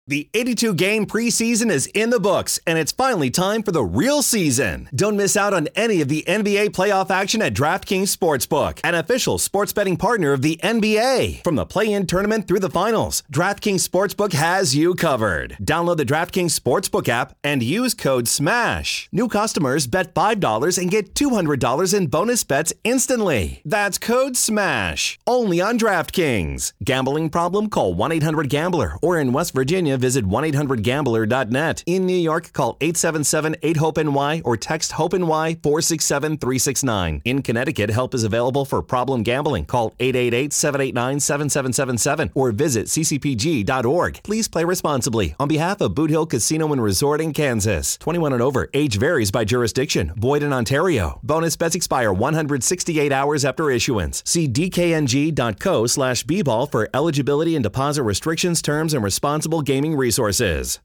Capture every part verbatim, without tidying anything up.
The eighty-two game preseason is in the books, and it's finally time for the real season. Don't miss out on any of the N B A playoff action at DraftKings Sportsbook, an official sports betting partner of the N B A. From the play-in tournament through the finals, DraftKings Sportsbook has you covered. Download the DraftKings Sportsbook app and use code SMASH. New customers bet five dollars and get two hundred dollars in bonus bets instantly. That's code SMASH. Only on DraftKings. Gambling problem? Call one eight hundred gambler, or in West Virginia, visit one eight hundred gambler dot net. In New York, call eight seven seven eight hope N Y or text HOPE-NY four six seven three six nine. In Connecticut, help is available for problem gambling. Call eight eight eight seven eight nine seven seven seven seven or visit c c p g dot org. Please play responsibly. On behalf of Boot Hill Casino and Resort in Kansas. twenty-one and over. Age varies by jurisdiction. Void in Ontario. Bonus bets expire one hundred sixty-eight hours after issuance. See d k n g dot co slash b ball for eligibility and deposit restrictions, terms, and responsible gaming resources.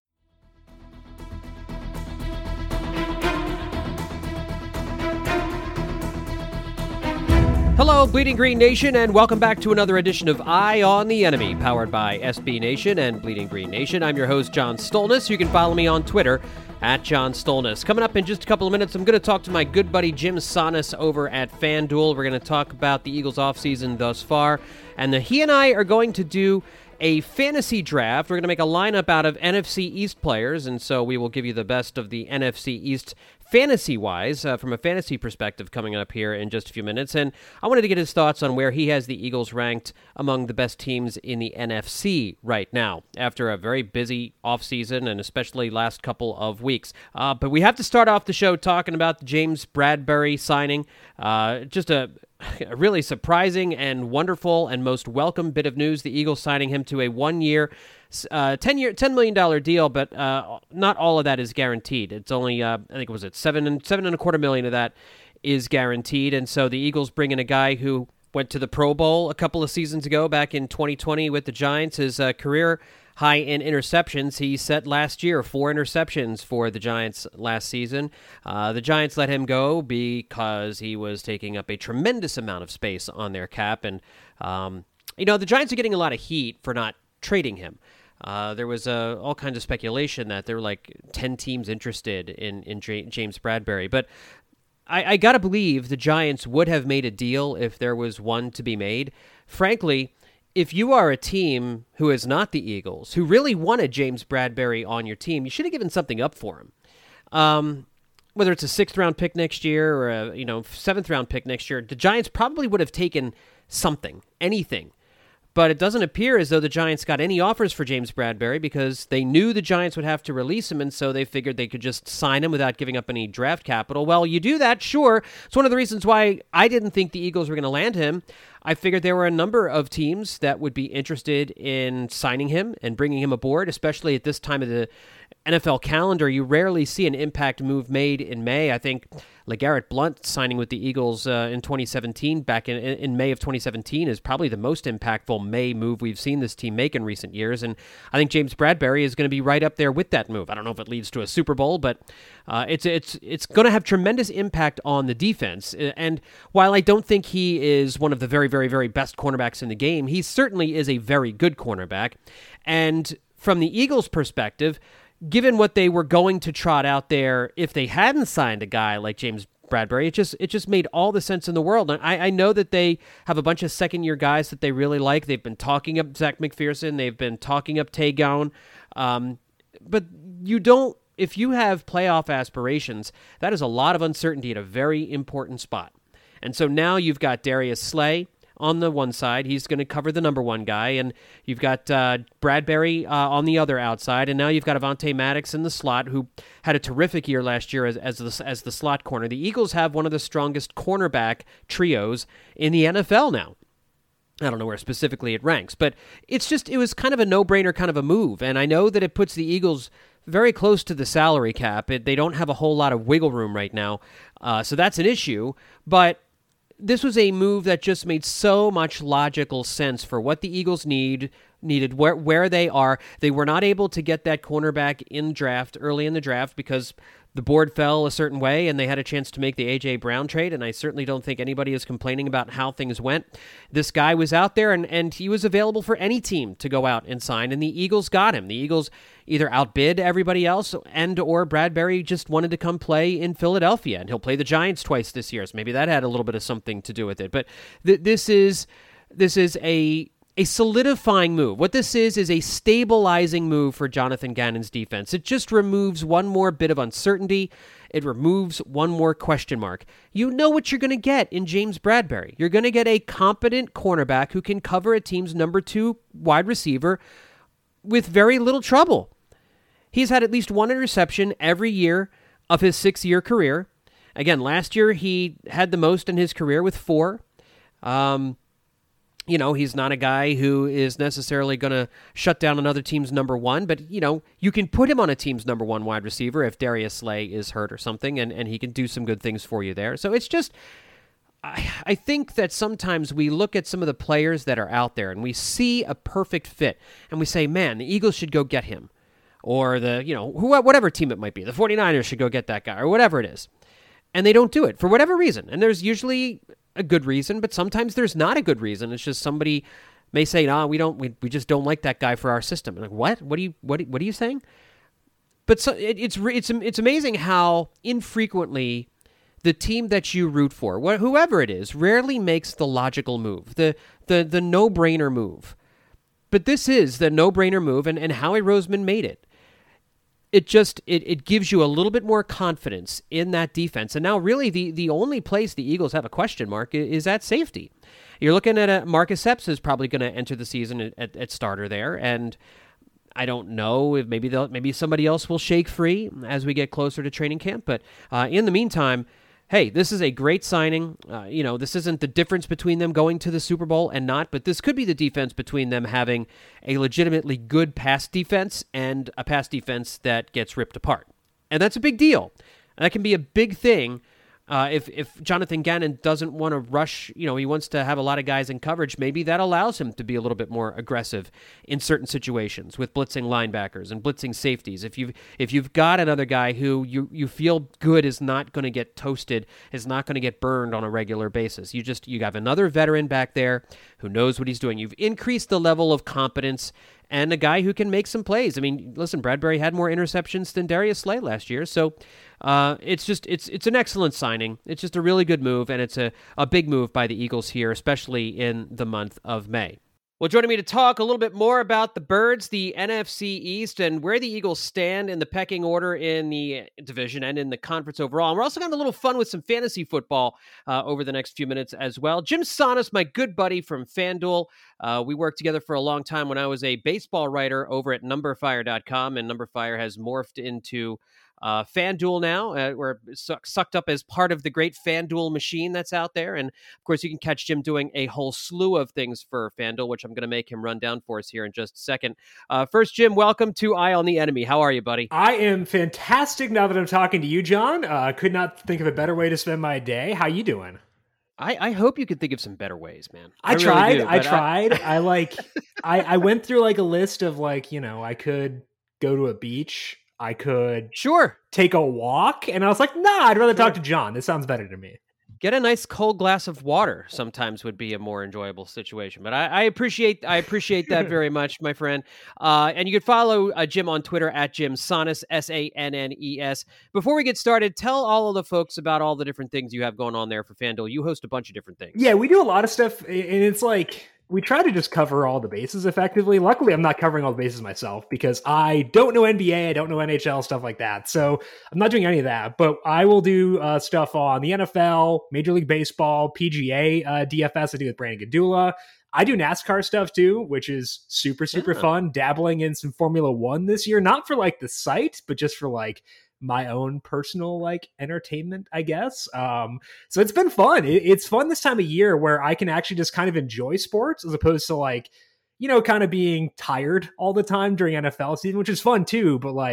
Hello, Bleeding Green Nation, and welcome back to another edition of Eye on the Enemy, powered by S B Nation and Bleeding Green Nation. I'm your host, John Stolnis. You can follow me on Twitter at John Stolnis. Coming up in just a couple of minutes, I'm going to talk to my good buddy Jim Sannes over at FanDuel. We're going to talk about the Eagles' offseason thus far, and the, he and I are going to do a fantasy draft. We're going to make a lineup out of N F C East players, and so we will give you the best of the N F C East fantasy-wise, uh, from a fantasy perspective, coming up here in just a few minutes. And I wanted to get his thoughts on where he has the Eagles ranked among the best teams in the N F C right now, after a very busy offseason and especially last couple of weeks. Uh, but we have to start off the show talking about the James Bradberry signing. Uh, just a A really surprising and wonderful and most welcome bit of news. The Eagles signing him to a one-year, uh, ten year, ten million dollar deal, but uh, not all of that is guaranteed. It's only, uh, I think, it was it seven and seven and a quarter million of that is guaranteed, and so the Eagles bring in a guy who went to the Pro Bowl a couple of seasons ago, back in twenty twenty with the Giants. His uh, career high in interceptions. He set last year four interceptions for the Giants last season. Uh, the Giants let him go because he was taking up a tremendous amount of space on their cap. And, um, you know, the Giants are getting a lot of heat for not trading him. Uh, there was uh, all kinds of speculation that there were like ten teams interested in, in J- James Bradberry. But I, I got to believe the Giants would have made a deal if there was one to be made. Frankly, if you are a team who is not the Eagles, who really wanted James Bradberry on your team, you should have given something up for him. Um, whether it's a sixth round pick next year or a you know seventh round pick next year, the Giants probably would have taken something, anything. But it doesn't appear as though the Giants got any offers for James Bradberry because they knew the Giants would have to release him, and so they figured they could just sign him without giving up any draft capital. Well, you do that, sure. It's one of the reasons why I didn't think the Eagles were going to land him. I figured there were a number of teams that would be interested in signing him and bringing him aboard, especially at this time of the N F L calendar. You rarely see an impact move made in May. I think LeGarrette Blount signing with the Eagles uh, in twenty seventeen, back in, in May of twenty seventeen, is probably the most impactful May move we've seen this team make in recent years. And I think James Bradberry is going to be right up there with that move. I don't know if it leads to a Super Bowl, but uh, it's it's it's going to have tremendous impact on the defense. And while I don't think he is one of the very, very, very best cornerbacks in the game, he certainly is a very good cornerback. And from the Eagles' perspective, given what they were going to trot out there, if they hadn't signed a guy like James Bradberry, it just it just made all the sense in the world. And I, I know that they have a bunch of second-year guys that they really like. They've been talking up Zach McPherson. They've been talking up Tay Gowan. Um, but you don't, if you have playoff aspirations, that is a lot of uncertainty at a very important spot. And so now you've got Darius Slay on the one side. He's going to cover the number one guy, and you've got uh, Bradberry uh, on the other outside, and now you've got Avonte Maddox in the slot, who had a terrific year last year as as the, as the slot corner. The Eagles have one of the strongest cornerback trios in the N F L now. I don't know where specifically it ranks, but it's just, it was kind of a no-brainer kind of a move, and I know that it puts the Eagles very close to the salary cap. It, they don't have a whole lot of wiggle room right now, uh, so that's an issue, but this was a move that just made so much logical sense for what the Eagles need, needed, where where they are. They were not able to get that cornerback in draft early in the draft because the board fell a certain way and they had a chance to make the A J. Brown trade, and I certainly don't think anybody is complaining about how things went. This guy was out there, and, and he was available for any team to go out and sign, and the Eagles got him. The Eagles either outbid everybody else and or Bradbury just wanted to come play in Philadelphia, and he'll play the Giants twice this year, so maybe that had a little bit of something to do with it. But th- this is this is a... a solidifying move. What this is, is a stabilizing move for Jonathan Gannon's defense. It just removes one more bit of uncertainty. It removes one more question mark. You know what you're going to get in James Bradbury. You're going to get a competent cornerback who can cover a team's number two wide receiver with very little trouble. He's had at least one interception every year of his six-year career. Again, last year he had the most in his career with four. Um... You know, he's not a guy who is necessarily going to shut down another team's number one, but, you know, you can put him on a team's number one wide receiver if Darius Slay is hurt or something, and, and he can do some good things for you there. So it's just, I, I think that sometimes we look at some of the players that are out there and we see a perfect fit, and we say, man, the Eagles should go get him. Or the, you know, who, whatever team it might be, the 49ers should go get that guy, or whatever it is. And they don't do it for whatever reason. And there's usually a good reason, but sometimes there's not a good reason. It's just somebody may say, "No, we don't. We, we just don't like that guy for our system." And like, what? What are you? What? What are you saying? But so, it, it's it's it's amazing how infrequently the team that you root for, wh- whoever it is, rarely makes the logical move, the the the no-brainer move. But this is the no-brainer move, and, and Howie Roseman made it. It just, it, it gives you a little bit more confidence in that defense. And now really the, the only place the Eagles have a question mark is, is at safety. You're looking at a Marcus Epps is probably going to enter the season at, at starter there. And I don't know if maybe they'll, maybe somebody else will shake free as we get closer to training camp. But uh, in the meantime, hey, this is a great signing. Uh, you know, this isn't the difference between them going to the Super Bowl and not, but this could be the difference between them having a legitimately good pass defense and a pass defense that gets ripped apart. And that's a big deal. And that can be a big thing uh, if if Jonathan Gannon doesn't want to rush, you know, he wants to have a lot of guys in coverage, maybe that allows him to be a little bit more aggressive in certain situations with blitzing linebackers and blitzing safeties. If you've, if you've got another guy who you, you feel good is not going to get toasted, is not going to get burned on a regular basis, you just, you have another veteran back there who knows what he's doing. You've increased the level of competence and a guy who can make some plays. I mean, listen, Bradbury had more interceptions than Darius Slay last year, so uh, it's just it's it's an excellent signing. It's just a really good move, and it's a, a big move by the Eagles here, especially in the month of May. Well, joining me to talk a little bit more about the Birds, the N F C East, and where the Eagles stand in the pecking order in the division and in the conference overall. And we're also going to have a little fun with some fantasy football uh, over the next few minutes as well. Jim Sannes, my good buddy from FanDuel. Uh, we worked together for a long time when I was a baseball writer over at number fire dot com, and Numberfire has morphed into Uh, FanDuel now, uh, we're su- sucked up as part of the great FanDuel machine that's out there. And of course, you can catch Jim doing a whole slew of things for FanDuel, which I'm going to make him run down for us here in just a second. Uh, first, Jim, welcome to Eye on the Enemy. How are you, buddy? I am fantastic now that I'm talking to you, John. I uh, could not think of a better way to spend my day. How you doing? I, I hope you could think of some better ways, man. I, I really tried. do, I tried. I, I like, I, I went through like a list of like, you know, I could go to a beach. I could sure take a walk, and I was like, nah, I'd rather talk to John. This sounds better to me. Get a nice cold glass of water sometimes would be a more enjoyable situation. But I, I appreciate I appreciate that very much, my friend. Uh, and you can follow uh, Jim on Twitter at Jim Sannes, S A N N E S. Before we get started, tell all of the folks about all the different things you have going on there for FanDuel. You host a bunch of different things. Yeah, we do a lot of stuff, and it's like, we try to just cover all the bases effectively. Luckily, I'm not covering all the bases myself because I don't know N B A, I don't know N H L, stuff like that. So I'm not doing any of that, but I will do uh, stuff on the N F L, Major League Baseball, P G A, uh, D F S I do with Brandon Gadula. I do NASCAR stuff too, which is super, super yeah. fun. Dabbling in some Formula One this year, not for like the site, but just for like my own personal like entertainment, I guess. Um, so it's been fun. It, it's fun this time of year where I can actually just kind of enjoy sports as opposed to like, you know, kind of being tired all the time during N F L season, which is fun too. But like,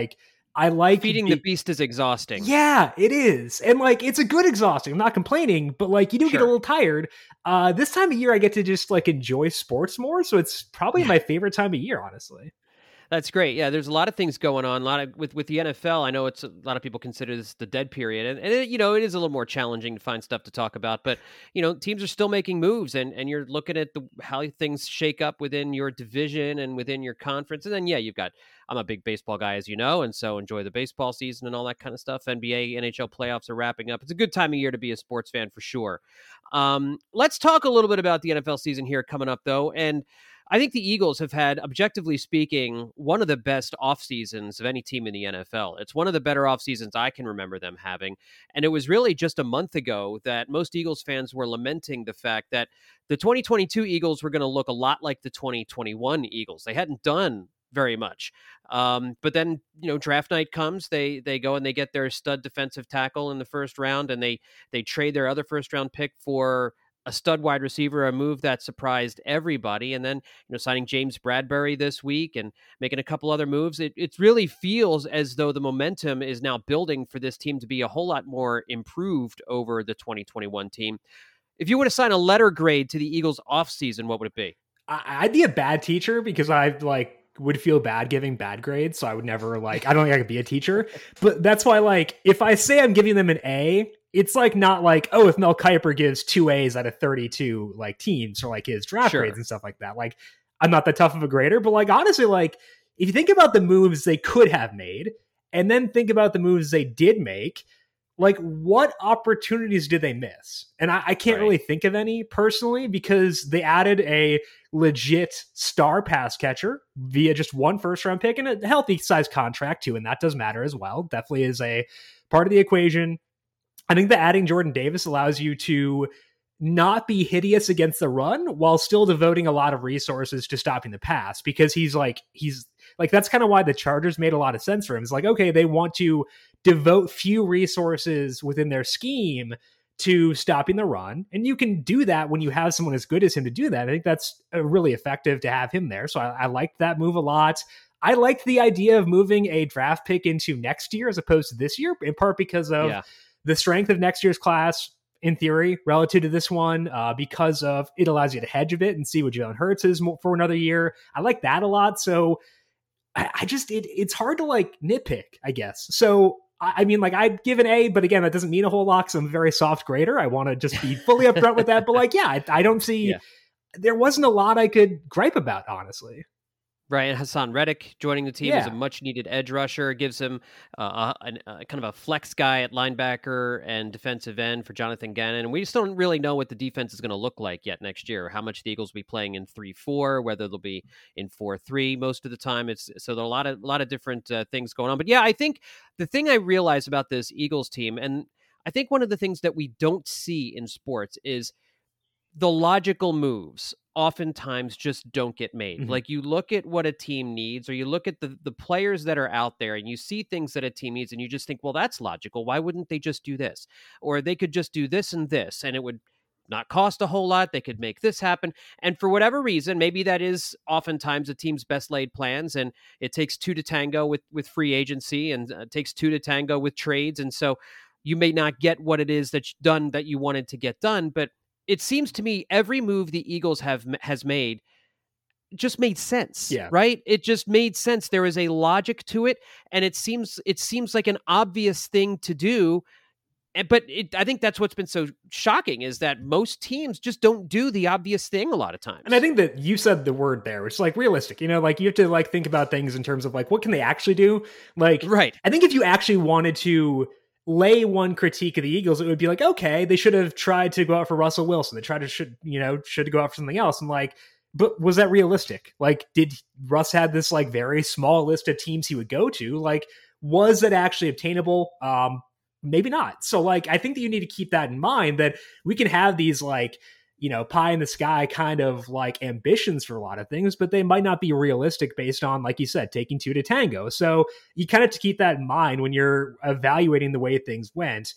I like feeding be- the beast is exhausting. Yeah, it is. And like, it's a good exhausting. I'm not complaining, but like, you do Sure. get a little tired. Uh, this time of year, I get to just like enjoy sports more. So it's probably my favorite time of year, honestly. That's great. Yeah, there's a lot of things going on. A lot of with with the N F L. I know it's a lot of people consider this the dead period, and, and it, you know it is a little more challenging to find stuff to talk about. But you know, teams are still making moves, and, and you're looking at the how things shake up within your division and within your conference. And then yeah, you've got. I'm a big baseball guy, as you know, and so enjoy the baseball season and all that kind of stuff. N B A, N H L playoffs are wrapping up. It's a good time of year to be a sports fan for sure. Um, let's talk a little bit about the N F L season here coming up, though, and. I think the Eagles have had, objectively speaking, one of the best off seasons of any team in the N F L. It's one of the better off seasons I can remember them having. And it was really just a month ago that most Eagles fans were lamenting the fact that the twenty twenty-two Eagles were going to look a lot like the twenty twenty-one Eagles. They hadn't done very much. Um, but then, you know, draft night comes, they they go and they get their stud defensive tackle in the first round, and they they trade their other first round pick for a stud wide receiver, a move that surprised everybody. And then, you know, signing James Bradbury this week and making a couple other moves. It, it really feels as though the momentum is now building for this team to be a whole lot more improved over the twenty twenty-one team. If you were to assign a letter grade to the Eagles offseason, what would it be? I'd be a bad teacher because I like would feel bad giving bad grades. So I would never like, I don't think I could be a teacher, but that's why, like, if I say I'm giving them an A, it's like not like, oh, if Mel Kiper gives two A's out of thirty-two like teams or like his draft Sure. grades and stuff like that. Like, I'm not that tough of a grader, but like, honestly, like if you think about the moves they could have made and then think about the moves they did make, like what opportunities did they miss? And I, I can't Right. really think of any personally because they added a legit star pass catcher via just one first round pick and a healthy size contract too. And that does matter as well. Definitely is a part of the equation. I think that adding Jordan Davis allows you to not be hideous against the run while still devoting a lot of resources to stopping the pass because he's like, he's like, that's kind of why the Chargers made a lot of sense for him. It's like, okay, they want to devote few resources within their scheme to stopping the run. And you can do that when you have someone as good as him to do that. I think that's uh, really effective to have him there. So I, I liked that move a lot. I liked the idea of moving a draft pick into next year as opposed to this year, in part because of Yeah. the strength of next year's class, in theory, relative to this one, uh, because of it allows you to hedge a bit and see what Jalen Hurts is for another year. I like that a lot. So I, I just, it, it's hard to like nitpick, I guess. So, I, I mean, like I'd give an A, but again, that doesn't mean a whole lot because I'm a very soft grader. I want to just be fully upfront with that. But like, yeah, I, I don't see, Yeah. there wasn't a lot I could gripe about, honestly. Right, and Hassan Reddick joining the team as a Yeah. much-needed edge rusher gives him uh, a, a, kind of a flex guy at linebacker and defensive end for Jonathan Gannon. And we just don't really know what the defense is going to look like yet next year. How much the Eagles will be playing in three four, whether they'll be in four three most of the time. It's so there are a lot of a lot of different uh, things going on. But yeah, I think the thing I realize about this Eagles team, and I think one of the things that we don't see in sports is the logical moves oftentimes just don't get made. Mhm. Like you look at what a team needs, or you look at the, the players that are out there and you see things that a team needs and you just think, well, that's logical. Why wouldn't they just do this? Or they could just do this and this, and it would not cost a whole lot. They could make this happen. And for whatever reason, maybe that is oftentimes a team's best laid plans, and it takes two to tango with, with free agency, and uh, takes two to tango with trades. And so you may not get what it is that's done that you wanted to get done, but it seems to me every move the Eagles have has made just made sense, Yeah. right? It just made sense. There is a logic to it, and it seems it seems like an obvious thing to do. And, but it, I think that's what's been so shocking is that most teams just don't do the obvious thing a lot of times. And I think that you said the word there, which is like realistic, you know, like you have to like think about things in terms of like, what can they actually do? Like, right. I think if you actually wanted to lay one critique of the Eagles, it would be like, okay, they should have tried to go out for Russell Wilson. They tried to, should, you know, should go out for something else. And like, but was that realistic? Like, did Russ had this like very small list of teams he would go to? Like, was that actually obtainable? Um, maybe not. So like, I think that you need to keep that in mind, that we can have these like, you know, pie in the sky kind of like ambitions for a lot of things, but they might not be realistic based on, like you said, taking two to tango. So you kind of have to keep that in mind when you're evaluating the way things went.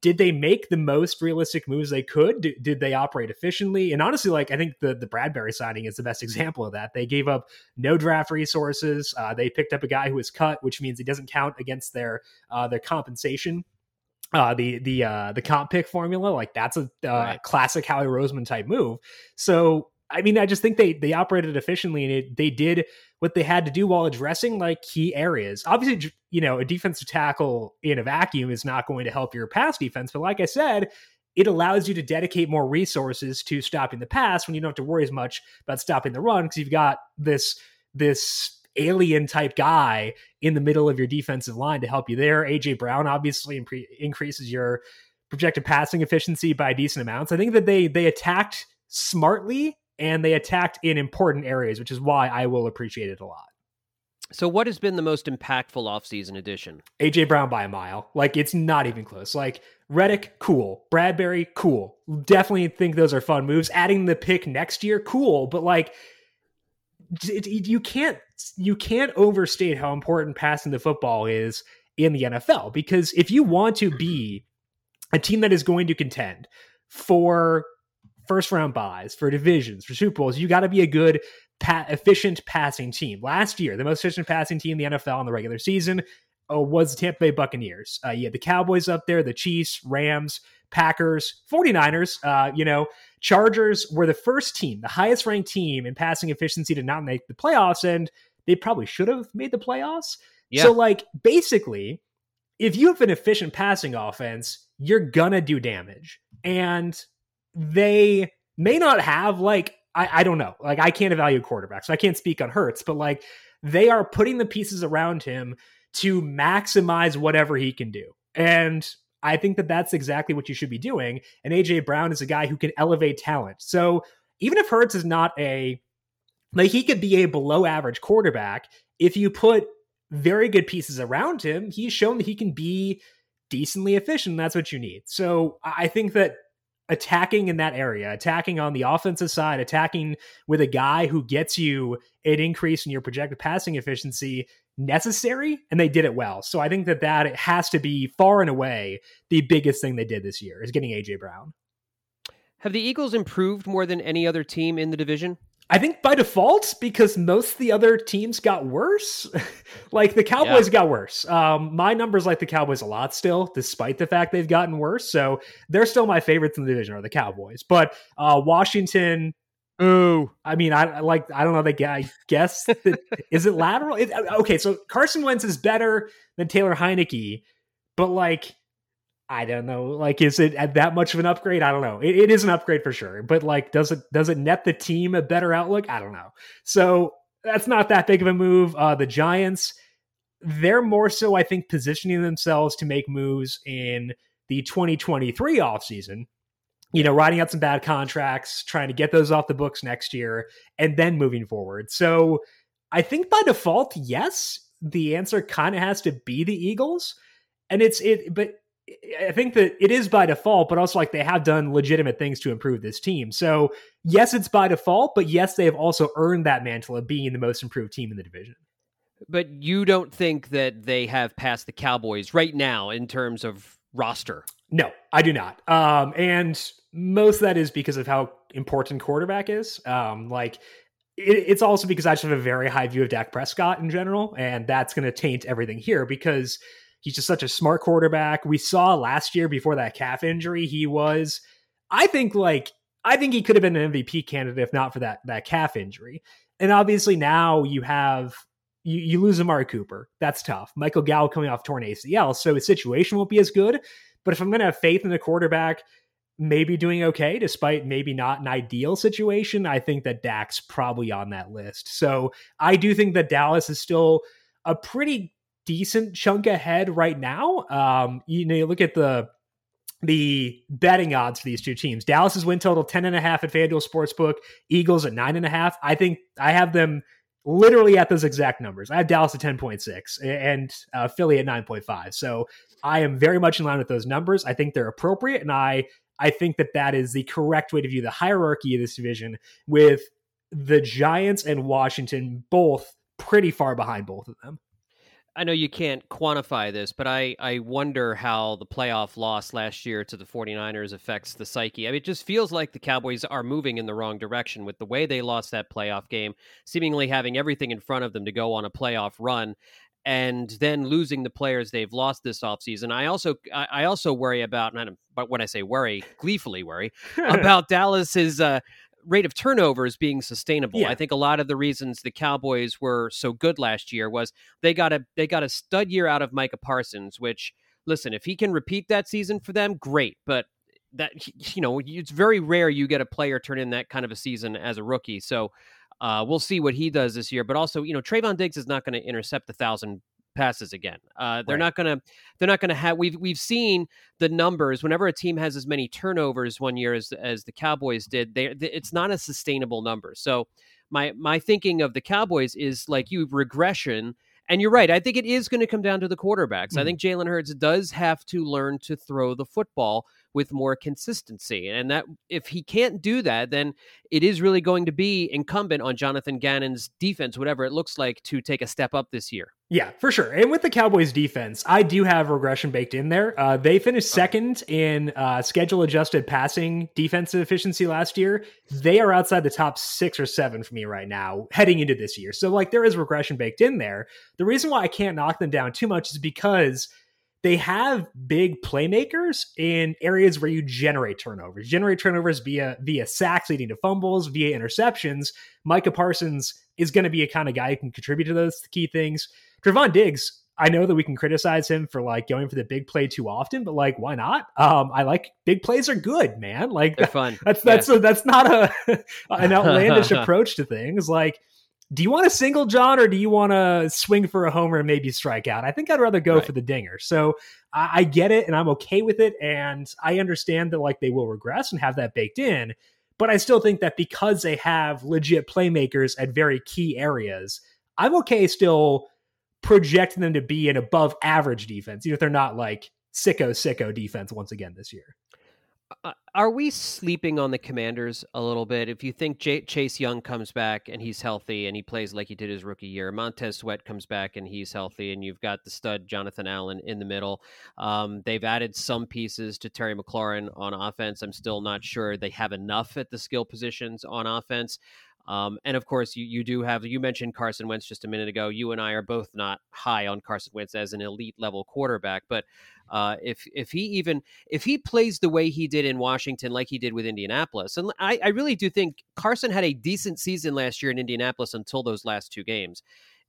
did they make the most realistic moves they could? Did, did they operate efficiently? And honestly, like I think the, the Bradbury signing is the best example of that. They gave up no draft resources. Uh, they picked up a guy who was cut, which means he doesn't count against their uh, their compensation. Uh, the the uh, the comp pick formula, like that's a uh, right. classic Howie Roseman type move. So I mean, I just think they they operated efficiently, and it, they did what they had to do while addressing like key areas. Obviously, you know, a defensive tackle in a vacuum is not going to help your pass defense, but like I said, it allows you to dedicate more resources to stopping the pass when you don't have to worry as much about stopping the run because you've got this this alien type guy in the middle of your defensive line to help you there. A J Brown obviously impre- increases your projected passing efficiency by decent amounts. I think that they they attacked smartly. And they attacked in important areas, which is why I will appreciate it a lot. So what has been the most impactful offseason addition? A J Brown by a mile. Like, it's not even close. Like, Reddick, cool. Bradbury, cool. Definitely think those are fun moves. Adding the pick next year, cool. But, like, it, it, you can't you can't overstate how important passing the football is in the N F L. Because if you want to be a team that is going to contend for first round buys, for divisions, for Super Bowls, you got to be a good, pa- efficient passing team. Last year, the most efficient passing team in the N F L in the regular season uh, was the Tampa Bay Buccaneers. Uh, you had the Cowboys up there, the Chiefs, Rams, Packers, 49ers, uh, you know, Chargers were the first team, the highest ranked team in passing efficiency to not make the playoffs, and they probably should have made the playoffs. Yeah. So, like, basically, if you have an efficient passing offense, you're gonna do damage. And they may not have, like, I, I don't know, like, I can't evaluate quarterbacks, so I can't speak on Hurts, but like, they are putting the pieces around him to maximize whatever he can do. And I think that that's exactly what you should be doing. And A J Brown is a guy who can elevate talent. So even if Hurts is not a, like, he could be a below average quarterback, if you put very good pieces around him, he's shown that he can be decently efficient. That's what you need. So I think that attacking in that area, attacking on the offensive side, attacking with a guy who gets you an increase in your projected passing efficiency necessary, and they did it well. So I think that that has to be far and away the biggest thing they did this year is getting A J Brown. Have the Eagles improved more than any other team in the division? I think by default, because most of the other teams got worse. Like the Cowboys yeah. got worse. Um, my numbers like the Cowboys a lot still, despite the fact they've gotten worse. So they're still my favorites in the division are the Cowboys. But uh, Washington, ooh, I mean, I like, I don't know. They, I guess, that, is it lateral? It, okay, so Carson Wentz is better than Taylor Heineke, but like, I don't know. Like, is it at that much of an upgrade? I don't know. It, it is an upgrade for sure. But like, does it does it net the team a better outlook? I don't know. So that's not that big of a move. Uh, the Giants, they're more so, I think, positioning themselves to make moves in the twenty twenty-three offseason. You know, writing out some bad contracts, trying to get those off the books next year, and then moving forward. So I think by default, yes, the answer kind of has to be the Eagles. And it's it, but I think that it is by default, but also like they have done legitimate things to improve this team. So yes, it's by default, but yes, they have also earned that mantle of being the most improved team in the division. But you don't think that they have passed the Cowboys right now in terms of roster? No, I do not. Um, and most of that is because of how important quarterback is. Um, like it, it's also because I just have a very high view of Dak Prescott in general, and that's going to taint everything here because he's just such a smart quarterback. We saw last year before that calf injury, he was, I think like, I think he could have been an M V P candidate if not for that, that calf injury. And obviously now you have, you, you lose Amari Cooper. That's tough. Michael Gallup coming off torn A C L. So his situation won't be as good. But if I'm going to have faith in the quarterback, maybe doing okay, despite maybe not an ideal situation, I think that Dak's probably on that list. So I do think that Dallas is still a pretty decent chunk ahead right now. Um, you know, you look at the the betting odds for these two teams. Dallas's win total ten and a half at FanDuel Sportsbook, Eagles at nine and a half. I think I have them literally at those exact numbers. I have Dallas at ten point six and uh, Philly at nine point five. So I am very much in line with those numbers. I think they're appropriate, and I I think that that is the correct way to view the hierarchy of this division, with the Giants and Washington both pretty far behind both of them. I know you can't quantify this, but I, I wonder how the playoff loss last year to the 49ers affects the psyche. I mean, it just feels like the Cowboys are moving in the wrong direction with the way they lost that playoff game, seemingly having everything in front of them to go on a playoff run, and then losing the players they've lost this offseason. I also I, I also worry about, not, but when I say worry, gleefully worry, about Dallas's uh, rate of turnovers being sustainable. Yeah. I think a lot of the reasons the Cowboys were so good last year was they got a they got a stud year out of Micah Parsons, which, listen, if he can repeat that season for them, great. But that, you know, it's very rare you get a player turn in that kind of a season as a rookie. So uh, we'll see what he does this year. But also, you know, Trayvon Diggs is not going to intercept a thousand passes again. Uh, they're right. not going to, they're not going to have, we've, we've seen the numbers whenever a team has as many turnovers one year as, as the Cowboys did, they, it's not a sustainable number. So my, my thinking of the Cowboys is like you regression. And you're right. I think it is going to come down to the quarterbacks. Mm-hmm. I think Jalen Hurts does have to learn to throw the football with more consistency. And that if he can't do that, then it is really going to be incumbent on Jonathan Gannon's defense, whatever it looks like, to take a step up this year. Yeah, for sure. And with the Cowboys defense, I do have regression baked in there. Uh, they finished second in uh, schedule adjusted passing defensive efficiency last year. They are outside the top six or seven for me right now heading into this year. So like there is regression baked in there. The reason why I can't knock them down too much is because they have big playmakers in areas where you generate turnovers. Generate turnovers via via sacks leading to fumbles, via interceptions. Micah Parsons is going to be a kind of guy who can contribute to those key things. Trayvon Diggs, I know that we can criticize him for like going for the big play too often, but like, why not? Um, I like big plays are good, man. Like they're fun. That's that's yeah. a, that's not a an outlandish approach to things. Like, do you want a single, John, or do you want to swing for a homer and maybe strike out? I think I'd rather go right. for the dinger. So I, I get it, and I'm okay with it, and I understand that like they will regress and have that baked in. But I still think that because they have legit playmakers at very key areas, I'm okay still projecting them to be an above average defense, even if they're not like sicko sicko defense once again this year. Uh, are we sleeping on the Commanders a little bit? If you think J- Chase Young comes back and he's healthy and he plays like he did his rookie year, Montez Sweat comes back and he's healthy, and you've got the stud Jonathan Allen in the middle. Um, they've added some pieces to Terry McLaurin on offense. I'm still not sure they have enough at the skill positions on offense. Um, and of course, you, you do have, you mentioned Carson Wentz just a minute ago. You and I are both not high on Carson Wentz as an elite level quarterback, but uh, if if he even, if he plays the way he did in Washington, like he did with Indianapolis, and I, I really do think Carson had a decent season last year in Indianapolis until those last two games.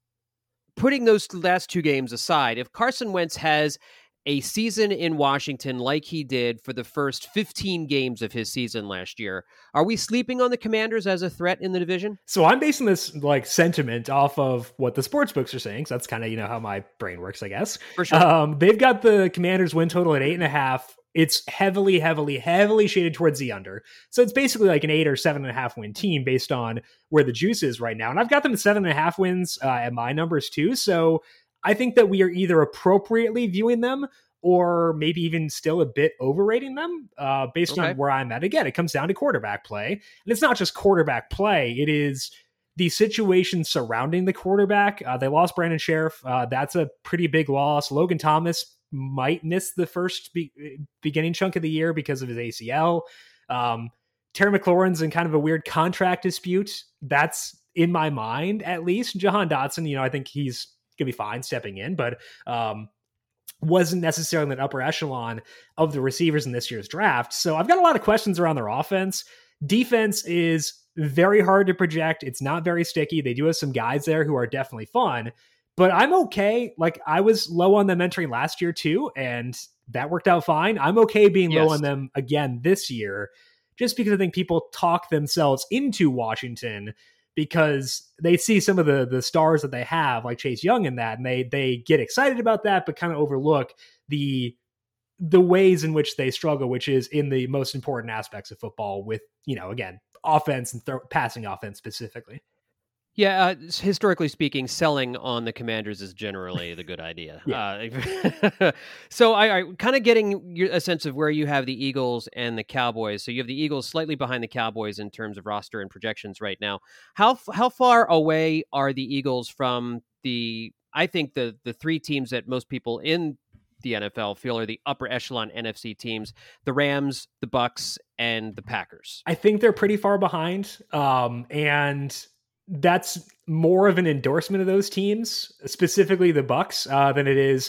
Putting those last two games aside, if Carson Wentz has a season in Washington like he did for the first fifteen games of his season last year, are we sleeping on the Commanders as a threat in the division? So I'm basing this like sentiment off of what the sports books are saying. So that's kind of, you know, how my brain works, I guess. For sure. Um, they've got the Commanders win total at eight and a half. It's heavily, heavily, heavily shaded towards the under. So it's basically like an eight or seven and a half win team based on where the juice is right now. And I've got them at seven and a half wins uh, at my numbers too. So I think that we are either appropriately viewing them or maybe even still a bit overrating them uh, based okay. on where I'm at. Again, it comes down to quarterback play. And it's not just quarterback play. It is the situation surrounding the quarterback. Uh, they lost Brandon Sheriff. Uh, that's a pretty big loss. Logan Thomas might miss the first be- beginning chunk of the year because of his A C L. Um, Terry McLaurin's in kind of a weird contract dispute. That's in my mind, at least. Jahan Dotson, you know, I think he's going to be fine stepping in, but um, wasn't necessarily in the upper echelon of the receivers in this year's draft. So I've got a lot of questions around their offense. Defense is very hard to project. It's not very sticky. They do have some guys there who are definitely fun, but I'm okay. Like I was low on them entering last year too, and that worked out fine. I'm okay being yes. low on them again this year, just because I think people talk themselves into Washington because they see some of the the stars that they have, like Chase Young in that, and they they get excited about that, but kind of overlook the the ways in which they struggle, which is in the most important aspects of football with, you know, again, offense and th- passing offense specifically. Yeah, uh, historically speaking, selling on the Commanders is generally the good idea. uh, so I, I kind of getting a sense of where you have the Eagles and the Cowboys. So you have the Eagles slightly behind the Cowboys in terms of roster and projections right now. How how far away are the Eagles from the I think the the three teams that most people in the N F L feel are the upper echelon N F C teams: the Rams, the Bucks, and the Packers. I think they're pretty far behind, um, and that's more of an endorsement of those teams, specifically the Bucks, uh, than it is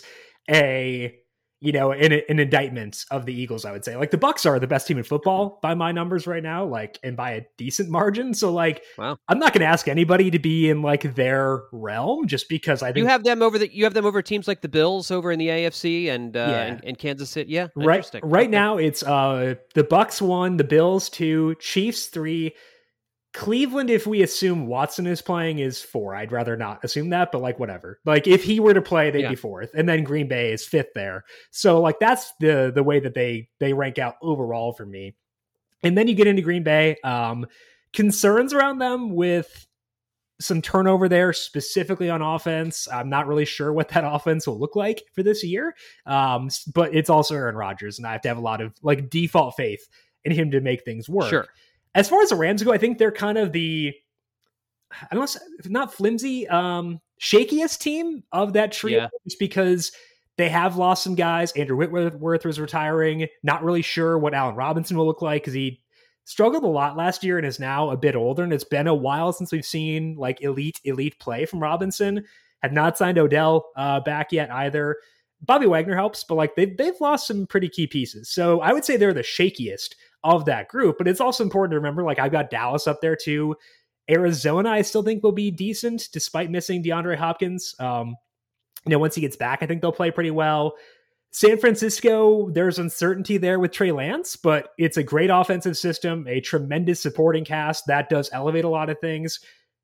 a you know an, an indictment of the Eagles. I would say, like, the Bucks are the best team in football by my numbers right now, like, and by a decent margin. So, like, wow. I'm not going to ask anybody to be in like their realm just because I think you have them over the you have them over teams like the Bills over in the A F C and uh, Yeah. and, and Kansas City. Yeah, right. interesting. Right Okay. now, it's uh the Bucks one, the Bills two, Chiefs three. Cleveland, if we assume Watson is playing, is four. I'd rather not assume that, but like whatever. Like if he were to play, they'd Yeah. be fourth, and then Green Bay is fifth there. So like that's the the way that they they rank out overall for me. And then you get into Green Bay. Um, concerns around them with some turnover there, specifically on offense. I'm not really sure what that offense will look like for this year, um, but it's also Aaron Rodgers, and I have to have a lot of like default faith in him to make things work. Sure. As far as the Rams go, I think they're kind of the, I don't know, not flimsy, um, shakiest team of that trio, Yeah. just because they have lost some guys. Andrew Whitworth was retiring. Not really sure what Allen Robinson will look like because he struggled a lot last year and is now a bit older. And it's been a while since we've seen like elite, elite play from Robinson. Had not signed Odell uh, back yet either. Bobby Wagner helps, but like they've, they've lost some pretty key pieces. So I would say they're the shakiest of that group, but it's also important to remember, like, I've got Dallas up there too. Arizona, I still think will be decent despite missing DeAndre Hopkins. Um, you know, once he gets back, I think they'll play pretty well. San Francisco, there's uncertainty there with Trey Lance, but it's a great offensive system, a tremendous supporting cast that does elevate a lot of things.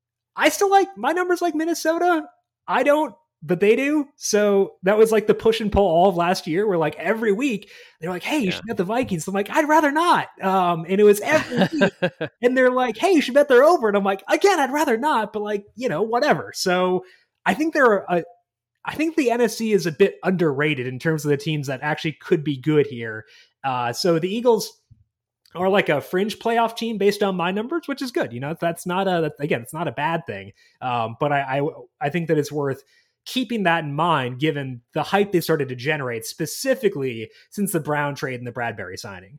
I still like my numbers like Minnesota. I don't, but they do. So that was like the push and pull all of last year where like every week they're like, hey, you Yeah. should bet the Vikings. I'm like, I'd rather not. Um, and it was every week. And they're like, hey, you should bet they're over. And I'm like, again, I'd rather not, but like, you know, whatever. So I think there are, a, I think the N F C is a bit underrated in terms of the teams that actually could be good here. Uh, so the Eagles are like a fringe playoff team based on my numbers, which is good. You know, that's not a, that's, again, it's not a bad thing. Um, but I, I, I think that it's worth keeping that in mind, given the hype they started to generate, specifically since the Brown trade and the Bradbury signing.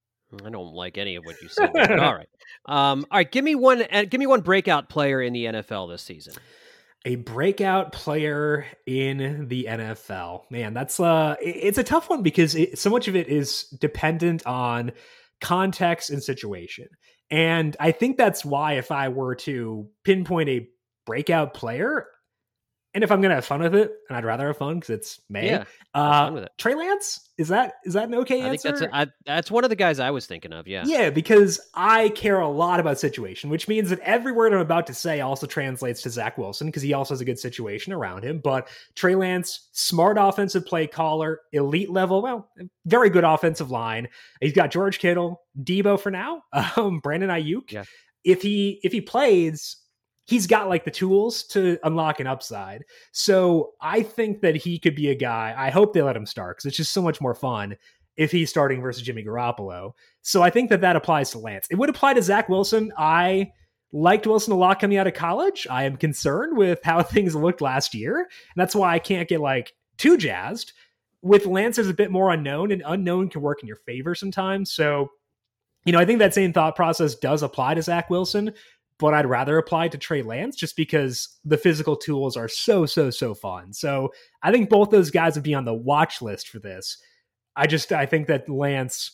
I don't like any of what you said. But all right, um, all right. Give me one. Uh, give me one breakout player in the N F L this season. A breakout player in the N F L, man, that's uh, it's a tough one because it, so much of it is dependent on context and situation, and I think that's why if I were to pinpoint a breakout player, and if I'm going to have fun with it, and I'd rather have fun because it's May, Yeah, uh, fun with it. Trey Lance, is that is that an okay I think answer? that's a, I, that's one of the guys I was thinking of. Yeah. Yeah, because I care a lot about situation, which means that every word I'm about to say also translates to Zach Wilson because he also has a good situation around him. But Trey Lance, smart offensive play caller, elite level, well, very good offensive line. He's got George Kittle, Debo for now, um, Brandon Ayuk. Yeah. If he if he plays, he's got like the tools to unlock an upside. So I think that he could be a guy. I hope they let him start because it's just so much more fun if he's starting versus Jimmy Garoppolo. So I think that that applies to Lance. It would apply to Zach Wilson. I liked Wilson a lot coming out of college. I am concerned with how things looked last year. And that's why I can't get like too jazzed. With Lance, there's a bit more unknown, and unknown can work in your favor sometimes. So, you know, I think that same thought process does apply to Zach Wilson, but I'd rather apply to Trey Lance just because the physical tools are so, so, so fun. So I think both those guys would be on the watch list for this. I just, I think that Lance,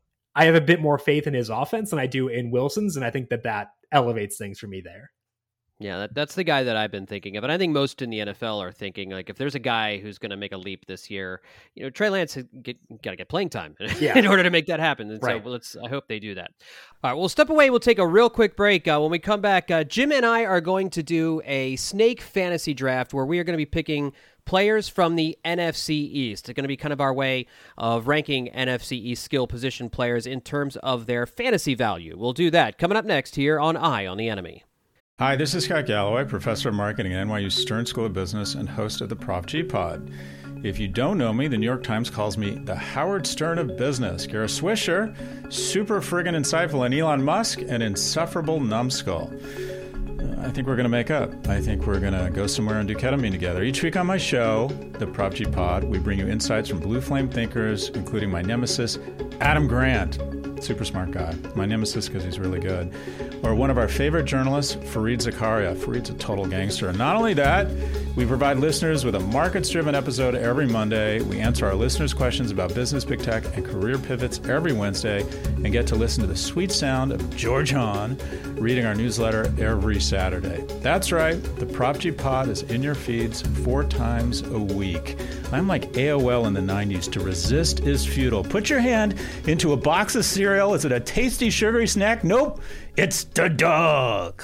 I have a bit more faith in his offense than I do in Wilson's. And I think that that elevates things for me there. Yeah, that, that's the guy that I've been thinking of. And I think most in the N F L are thinking, like, if there's a guy who's going to make a leap this year, you know, Trey Lance has got to get playing time Yeah. in order to make that happen. And Right. so let's, I hope they do that. All right, we'll step away. We'll take a real quick break. Uh, when we come back, uh, Jim and I are going to do a snake fantasy draft where we are going to be picking players from the N F C East. It's going to be kind of our way of ranking N F C East skill position players in terms of their fantasy value. We'll do that coming up next here on Eye on the Enemy. Hi, this is Scott Galloway, professor of marketing at N Y U Stern School of Business and host of the Prof G Pod. If you don't know me, the New York Times calls me the Howard Stern of business. Kara Swisher, super friggin' insightful, and Elon Musk, an insufferable numbskull. I think we're going to make up. I think we're going to go somewhere and do ketamine together. Each week on my show, the Prop G Pod, we bring you insights from blue flame thinkers, including my nemesis, Adam Grant. Super smart guy. My nemesis because he's really good. Or one of our favorite journalists, Fareed Zakaria. Fareed's a total gangster. And not only that, we provide listeners with a markets-driven episode every Monday. We answer our listeners' questions about business, big tech, and career pivots every Wednesday, and get to listen to the sweet sound of George Hahn reading our newsletter every Saturday. That's right. The Prop G Pod is in your feeds four times a week. I'm like A O L in the nineties. To resist is futile. Put your hand into a box of cereal. Is it a tasty, sugary snack? Nope. It's the dog.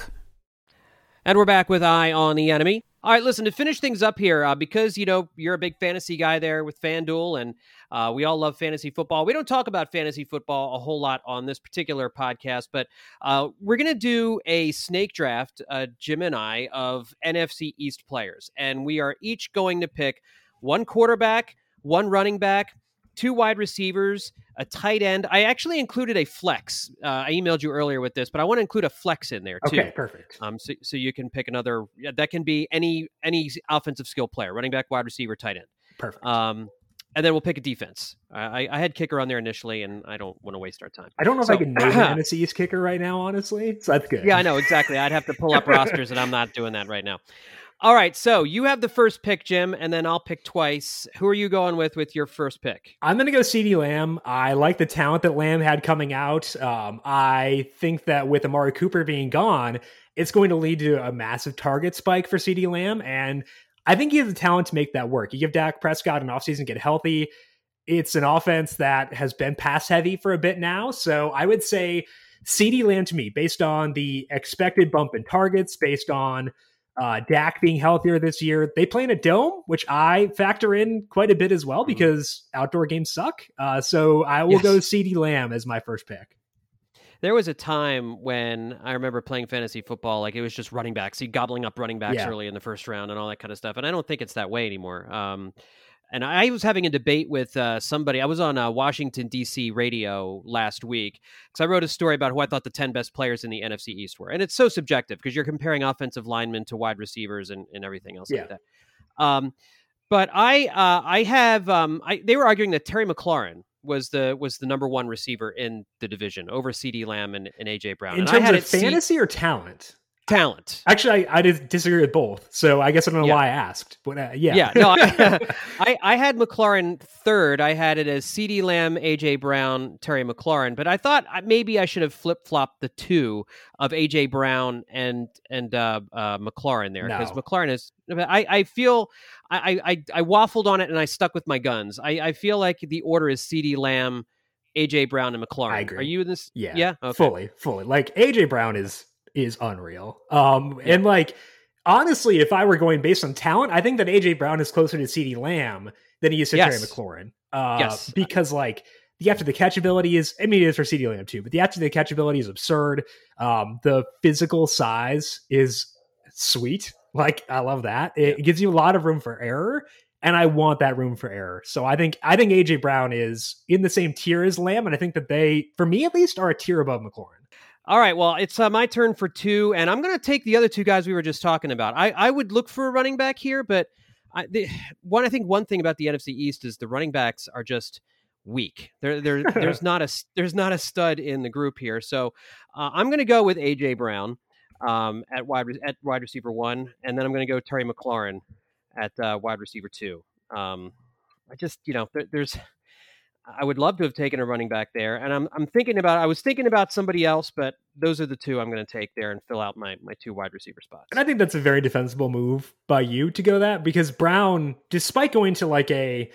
And we're back with Eye on the Enemy. All right, listen, to finish things up here, uh, because, you know, you're a big fantasy guy there with FanDuel, and uh, we all love fantasy football. We don't talk about fantasy football a whole lot on this particular podcast, but uh, we're going to do a snake draft, uh, Jim and I, of N F C East players. And we are each going to pick one quarterback, one running back, two wide receivers, a tight end. I actually included a flex. Uh, I emailed you earlier with this, but I want to include a flex in there too. Okay, perfect. Um, so, so you can pick another. Yeah, that can be any any offensive skill player: running back, wide receiver, tight end. Perfect. Um, and then we'll pick a defense. I, I had kicker on there initially, and I don't want to waste our time. I don't know so, if I can name the N F C East kicker right now, honestly. So that's good. Yeah, I know exactly. I'd have to pull up rosters, and I'm not doing that right now. All right, so you have the first pick, Jim, and then I'll pick twice. Who are you going with with your first pick? I'm going to go CeeDee Lamb. I like the talent that Lamb had coming out. Um, I think that with Amari Cooper being gone, it's going to lead to a massive target spike for CeeDee Lamb, and I think he has the talent to make that work. You give Dak Prescott an offseason, get healthy. It's an offense that has been pass-heavy for a bit now, so I would say CeeDee Lamb to me, based on the expected bump in targets, based on Uh, Dak being healthier this year. They play in a dome, which I factor in quite a bit as well because outdoor games suck. Uh, so I will yes. go CeeDee Lamb as my first pick. There was a time when I remember playing fantasy football, like it was just running backs, you gobbling up running backs Yeah. early in the first round and all that kind of stuff. And I don't think it's that way anymore. Um, and I was having a debate with uh, somebody. I was on uh, Washington, D C radio last week because I wrote a story about who I thought the ten best players in the N F C East were. And it's so subjective because you're comparing offensive linemen to wide receivers and, and everything else Yeah. like that. Um, but I uh, I have um, I, they were arguing that Terry McLaurin was the was the number one receiver in the division over CeeDee Lamb and, and A J Brown. In and terms I had of it fantasy C- or talent? Talent. Actually, I, I did disagree with both. So I guess I don't know Yeah. why I asked. But uh, yeah. Yeah. No, I, I, I had McLaurin third. I had it as CeeDee Lamb, A J Brown, Terry McLaurin. But I thought maybe I should have flip-flopped the two of A J Brown and and uh, uh, McLaurin there. Because No. McLaurin is... I, I feel... I, I, I waffled on it and I stuck with my guns. I, I feel like the order is CeeDee Lamb, A J Brown, and McLaurin. I agree. Are you in this? Yeah. Yeah? Okay. Fully, fully. Like A J Brown is is unreal. Um, yeah. And like, honestly, if I were going based on talent, I think that A J Brown is closer to CeeDee Lamb than he is to Yes. Terry McLaurin. Uh, Yes. Because like the after the catch ability is, I mean, it is for CeeDee Lamb too, but the after the catch ability is absurd. Um, the physical size is sweet. Like, I love that. It, it gives you a lot of room for error. And I want that room for error. So I think I think A J Brown is in the same tier as Lamb. And I think that they, for me at least, are a tier above McLaurin. All right, well, it's uh, my turn for two, and I'm going to take the other two guys we were just talking about. I, I would look for a running back here, but I, the, one I think one thing about the N F C East is the running backs are just weak. There, there, there's not a there's not a stud in the group here, so uh, I'm going to go with A J Brown um, at wide at wide receiver one, and then I'm going to go Terry McLaurin at uh, wide receiver two. Um, I just you know there, there's. I would love to have taken a running back there. And I'm I'm thinking about, I was thinking about somebody else, but those are the two I'm going to take there and fill out my, my two wide receiver spots. And I think that's a very defensible move by you to go that, because Brown, despite going to like a,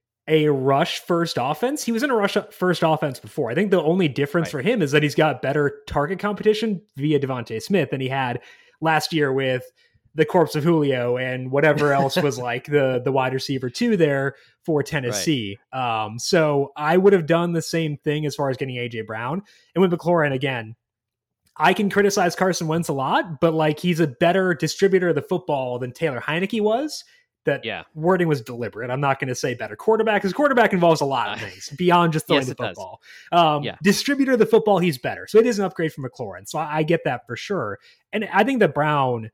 a rush first offense, he was in a rush first offense before. I think the only difference Right. for him is that he's got better target competition via Devontae Smith than he had last year with the corpse of Julio and whatever else was like the, the wide receiver two there for Tennessee. Right. Um, so I would have done the same thing as far as getting A J Brown. And with McLaurin, again, I can criticize Carson Wentz a lot, but like he's a better distributor of the football than Taylor Heineke was. that yeah. wording was deliberate. I'm not going to say better quarterback, because quarterback involves a lot of things beyond just throwing yes, the football. Um, yeah. Distributor of the football, he's better. So it is an upgrade from McLaurin. So I, I get that for sure. And I think that Brown,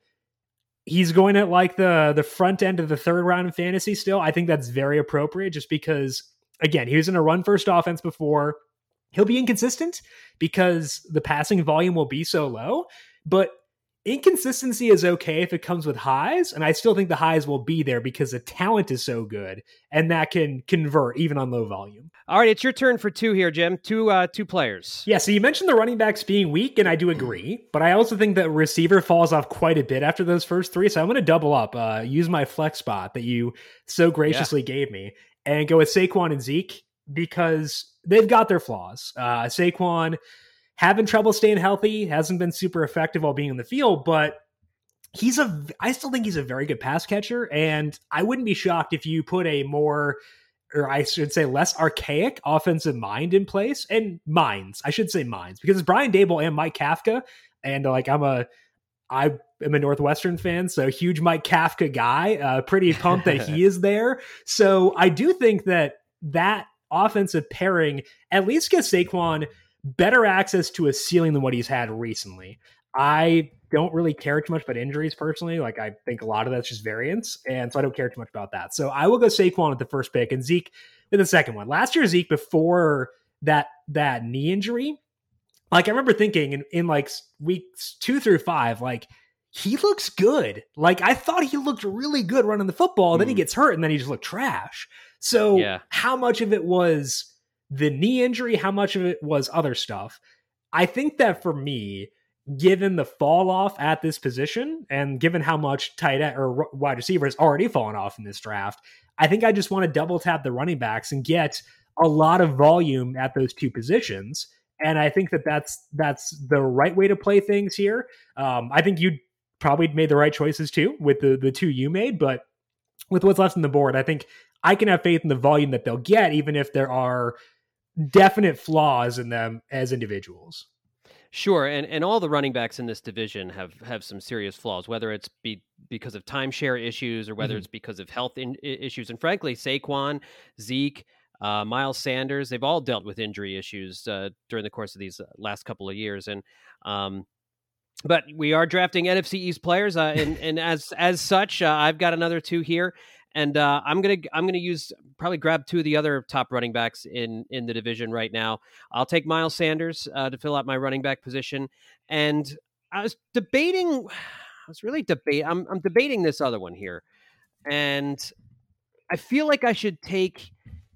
he's going at like the, the front end of the third round in fantasy still. I think that's very appropriate just because, again, he was in a run first offense before. He'll be inconsistent because the passing volume will be so low, but inconsistency is okay if it comes with highs. And I still think the highs will be there because the talent is so good and that can convert even on low volume. All right. It's your turn for two here, Jim. Two, uh, two players. Yeah. So you mentioned the running backs being weak, and I do agree, but I also think that receiver falls off quite a bit after those first three. So I'm going to double up, uh, use my flex spot that you so graciously yeah. gave me and go with Saquon and Zeke, because they've got their flaws. Uh, Saquon having trouble staying healthy, hasn't been super effective while being in the field, but he's a, I still think he's a very good pass catcher. And I wouldn't be shocked if you put a more, or I should say less archaic offensive mind in place, and minds, I should say minds, because it's Brian Dable and Mike Kafka. And like, I'm a, I am a Northwestern fan, so huge Mike Kafka guy, uh, pretty pumped that he is there. So I do think that that offensive pairing at least gives Saquon better access to a ceiling than what he's had recently. I don't really care too much about injuries personally. Like, I think a lot of that's just variance, and so I don't care too much about that. So I will go Saquon with the first pick and Zeke with the second one. Last year, Zeke, before that that knee injury, like I remember thinking in, in like weeks two through five, like he looks good. Like I thought he looked really good running the football. Mm. Then he gets hurt and then he just looked trash. So yeah. How much of it was the knee injury? How much of it was other stuff? I think that for me, given the fall off at this position and given how much tight end or wide receiver has already fallen off in this draft, I think I just want to double tap the running backs and get a lot of volume at those two positions. And I think that that's, that's the right way to play things here. Um, I think you probably made the right choices too with the, the two you made, but with what's left on the board, I think I can have faith in the volume that they'll get, even if there are definite flaws in them as individuals. Sure, and and all the running backs in this division have, have some serious flaws, whether it's be, because of timeshare issues or whether mm-hmm. it's because of health in, issues. And frankly, Saquon, Zeke, uh, Miles Sanders, they've all dealt with injury issues uh, during the course of these last couple of years. And um, but we are drafting N F C East players, uh, and and as as such, uh, I've got another two here. And uh, I'm gonna I'm gonna use probably grab two of the other top running backs in, in the division right now. I'll take Miles Sanders uh, to fill out my running back position. And I was debating, I was really debate. I'm I'm debating this other one here, and I feel like I should take.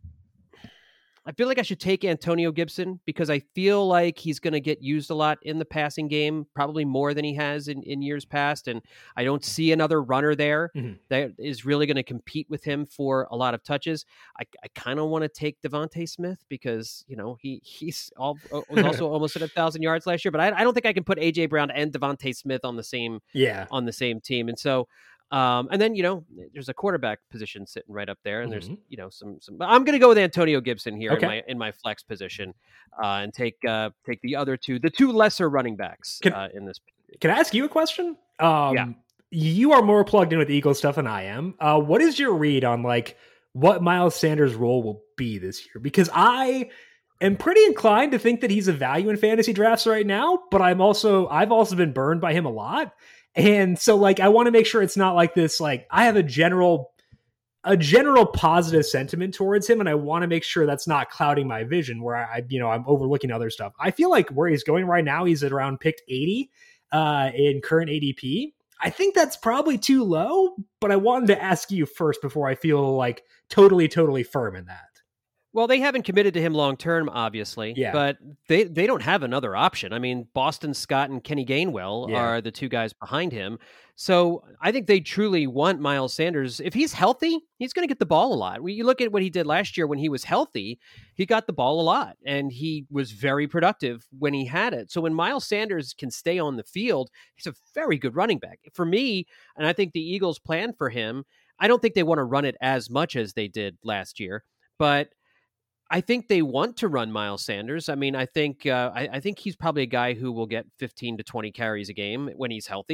I feel like I should take Antonio Gibson because I feel like he's going to get used a lot in the passing game, probably more than he has in, in years past. And I don't see another runner there mm-hmm. that is really going to compete with him for a lot of touches. I, I kind of want to take Devontae Smith because, you know, he he's all, was also almost at a thousand yards last year, but I, I don't think I can put A J Brown and Devontae Smith on the same, yeah. on the same team. And so, Um, and then, you know, there's a quarterback position sitting right up there, and mm-hmm. there's, you know, some, some, I'm going to go with Antonio Gibson here okay. in my, in my flex position, uh, and take, uh, take the other two, the two lesser running backs, can, uh, in this. Can I ask you a question? Um, yeah. You are more plugged in with Eagles stuff than I am. Uh, what is your read on like what Miles Sanders' role will be this year? Because I am pretty inclined to think that he's a value in fantasy drafts right now, but I'm also, I've also been burned by him a lot. And so like, I want to make sure it's not like this, like I have a general, a general positive sentiment towards him. And I want to make sure that's not clouding my vision where I, you know, I'm overlooking other stuff. I feel like where he's going right now, he's at around picked eighty uh, in current A D P. I think that's probably too low, but I wanted to ask you first before I feel like totally, totally firm in that. Well, they haven't committed to him long-term, obviously, yeah. but they, they don't have another option. I mean, Boston Scott and Kenny Gainwell yeah. are the two guys behind him. So I think they truly want Miles Sanders. If he's healthy, he's going to get the ball a lot. When you look at what he did last year when he was healthy, he got the ball a lot, and he was very productive when he had it. So when Miles Sanders can stay on the field, he's a very good running back. For me, and I think the Eagles plan for him, I don't think they want to run it as much as they did last year, but I think they want to run Miles Sanders. I mean, I think uh, I, I think he's probably a guy who will get fifteen to twenty carries a game when he's healthy.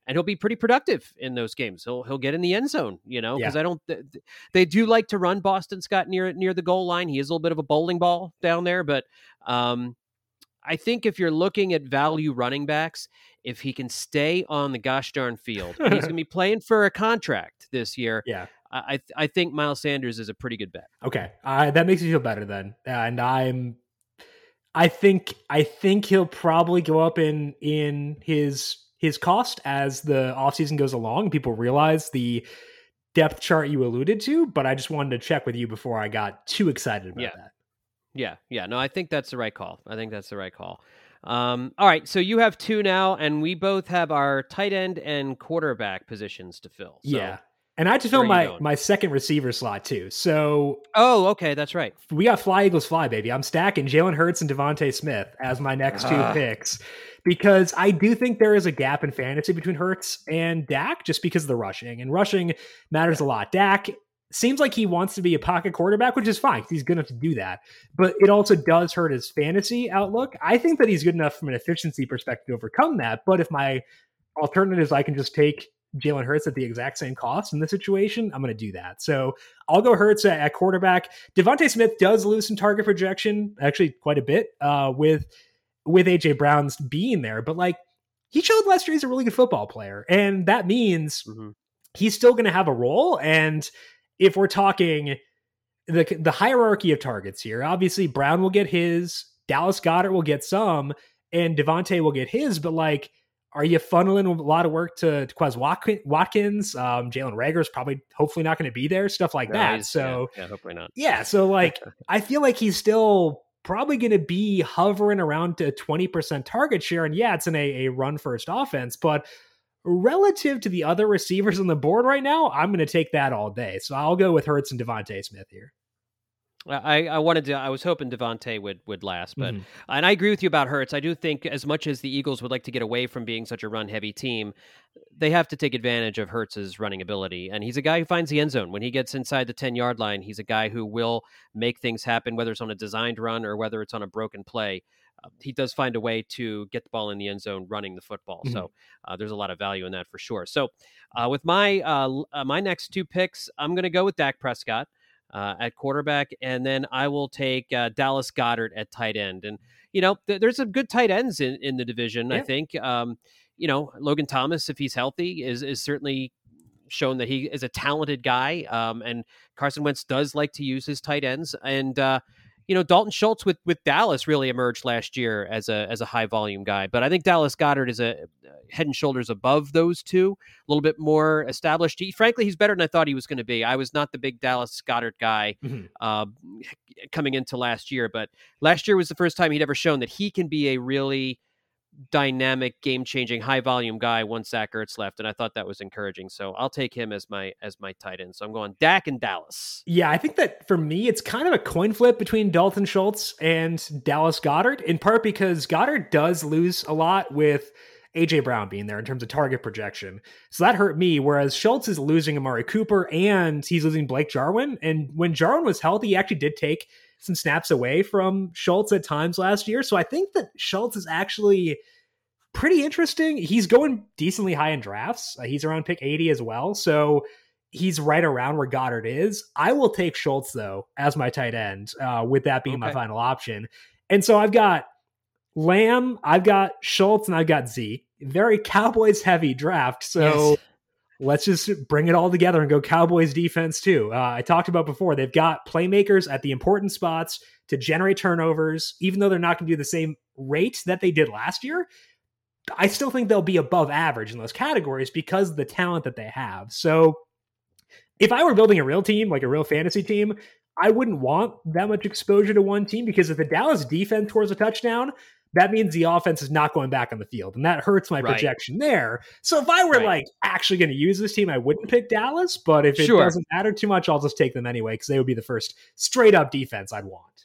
and he'll be pretty productive in those games. He'll he'll get in the end zone, you know, because Yeah. I don't. Th- they do like to run Boston Scott near near the goal line. He is a little bit of a bowling ball down there, but um, I think if you're looking at value running backs, if he can stay on the gosh darn field, and he's going to be playing for a contract this year. Yeah. I I think Miles Sanders is a pretty good bet. Okay, uh, that makes me feel better then, and I'm. I think I think he'll probably go up in in his his cost as the offseason goes along. People realize the depth chart you alluded to, but I just wanted to check with you before I got too excited about Yeah. that. Yeah, yeah. No, I think that's the right call. I think that's the right call. Um, all right, so you have two now, and we both have our tight end and quarterback positions to fill. So, Yeah, and I had to where fill are you my going? my second receiver slot too. So Oh, okay, that's right. we got fly Eagles fly, baby. I'm stacking Jalen Hurts and Devontae Smith as my next two Ah. picks because I do think there is a gap in fantasy between Hurts and Dak just because of the rushing, and rushing matters a lot. Dak seems like he wants to be a pocket quarterback, which is fine. He's good enough to do that, but it also does hurt his fantasy outlook. I think that he's good enough from an efficiency perspective to overcome that. But if my alternative is I can just take Jalen Hurts at the exact same cost in this situation, I'm going to do that. So I'll go Hurts at, at quarterback. Devontae Smith does lose some target projection, actually quite a bit, uh, with with A J Brown's being there. But like he showed last year he's a really good football player, and that means Mm-hmm. he's still going to have a role. And if we're talking the the hierarchy of targets here, obviously Brown will get his, Dallas Goedert will get some, and Devontae will get his. But like, are you funneling a lot of work to, to Quez Watkins? Um, Jalen Reagor is probably, hopefully not going to be there, stuff like No, that. he's- So yeah, yeah, hopefully not. yeah, so like I feel like he's still probably going to be hovering around to twenty percent target share. And yeah, it's in a, a run first offense, but relative to the other receivers on the board right now, I'm going to take that all day. So I'll go with Hurts and Devontae Smith here. I, I wanted to. I was hoping Devontae would would last, but Mhm. and I agree with you about Hurts. I do think as much as the Eagles would like to get away from being such a run heavy team, they have to take advantage of Hurts's running ability. And he's a guy who finds the end zone when he gets inside the ten yard line. He's a guy who will make things happen, whether it's on a designed run or whether it's on a broken play. Uh, he does find a way to get the ball in the end zone running the football. Mhm. So uh, there's a lot of value in that for sure. So uh, with my uh, l- uh, my next two picks, I'm going to go with Dak Prescott uh, at quarterback, and then I will take uh, Dallas Goedert at tight end. And you know, th- there's some good tight ends in, in the division. I Yeah. think um, you know Logan Thomas, if he's healthy, is is certainly shown that he is a talented guy. Um, and Carson Wentz does like to use his tight ends, and uh, you know, Dalton Schultz with, with Dallas really emerged last year as a as a high volume guy. But I think Dallas Goedert is a head and shoulders above those two, a little bit more established. He, frankly, he's better than I thought he was going to be. I was not the big Dallas Goedert guy Mhm. uh, coming into last year, but last year was the first time he'd ever shown that he can be a really dynamic, game-changing, high-volume guy once Zach Ertz left, and I thought that was encouraging. So I'll take him as my as my tight end. So I'm going Dak and Dallas. Yeah, I think that for me, it's kind of a coin flip between Dalton Schultz and Dallas Goedert, in part because Goddard does lose a lot with A J Brown being there in terms of target projection. So that hurt me, whereas Schultz is losing Amari Cooper and he's losing Blake Jarwin. And when Jarwin was healthy, he actually did take some snaps away from Schultz at times last year. So I think that Schultz is actually pretty interesting. He's going decently high in drafts. Uh, he's around pick eighty as well. So he's right around where Goddard is. I will take Schultz, though, as my tight end, uh, with that being my Okay. final option. And so I've got Lamb, I've got Schultz, and I've got Zeke. Very Cowboys heavy draft. So Yes. let's just bring it all together and go Cowboys defense too. Uh, I talked about before, they've got playmakers at the important spots to generate turnovers, even though they're not going to do the same rate that they did last year. I still think they'll be above average in those categories because of the talent that they have. So if I were building a real team, like a real fantasy team, I wouldn't want that much exposure to one team, because if the Dallas defense scores a touchdown, that means the offense is not going back on the field, and that hurts my Right. projection there. So if I were Right. like actually going to use this team, I wouldn't pick Dallas, but if it Sure. doesn't matter too much, I'll just take them anyway, because they would be the first straight up defense I'd want.